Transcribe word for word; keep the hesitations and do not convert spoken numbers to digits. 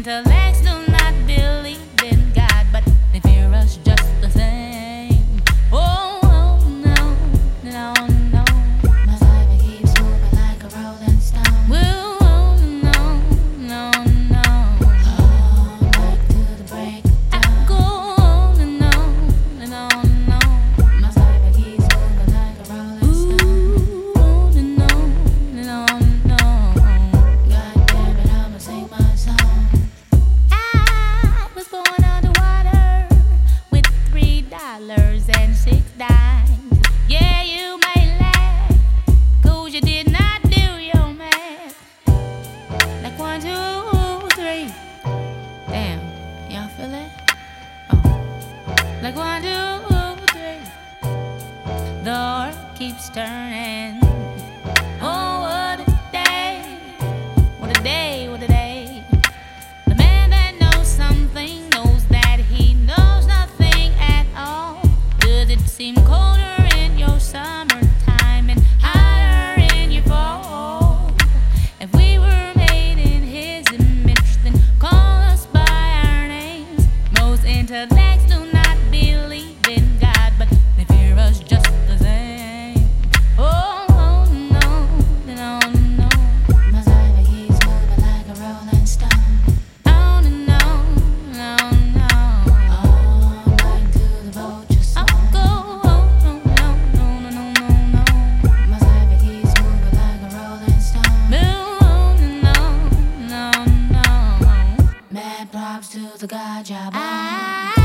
intellects do not believe in God, but they fear us just the same. Oh, oh no, no, no. My life keeps moving like a rolling stone. Whoa, oh, no, no, no. All night to the break of I dawn. go on and on and on and on. My life keeps moving like a rolling stone. Ooh, on and on and on and on. God damn it, I'ma sing my song. I was born underwater with three dollars and six dimes. Yeah, you may laugh, 'cause you did not do your math. Like one, two, three. Damn, y'all feel it? Oh. Like one, two, three. The earth keeps turning. Oh, what a day. What a day, what a day. The man that knows something knows that he knows nothing at all. Does it seem colder in your summertime and hotter in your fall? If we were made in his image, then call us by our names. Most intellects do not believe in God, but they fear us just the same. Oh, oh no, no, no. My life keeps moving like a rolling stone. On and on, on and on. All night to the vulture I'll song. go on, on, on, on, on, on, on. My life keeps moving like a rolling stone. Move on and on, on and on. Mad props to the God job. I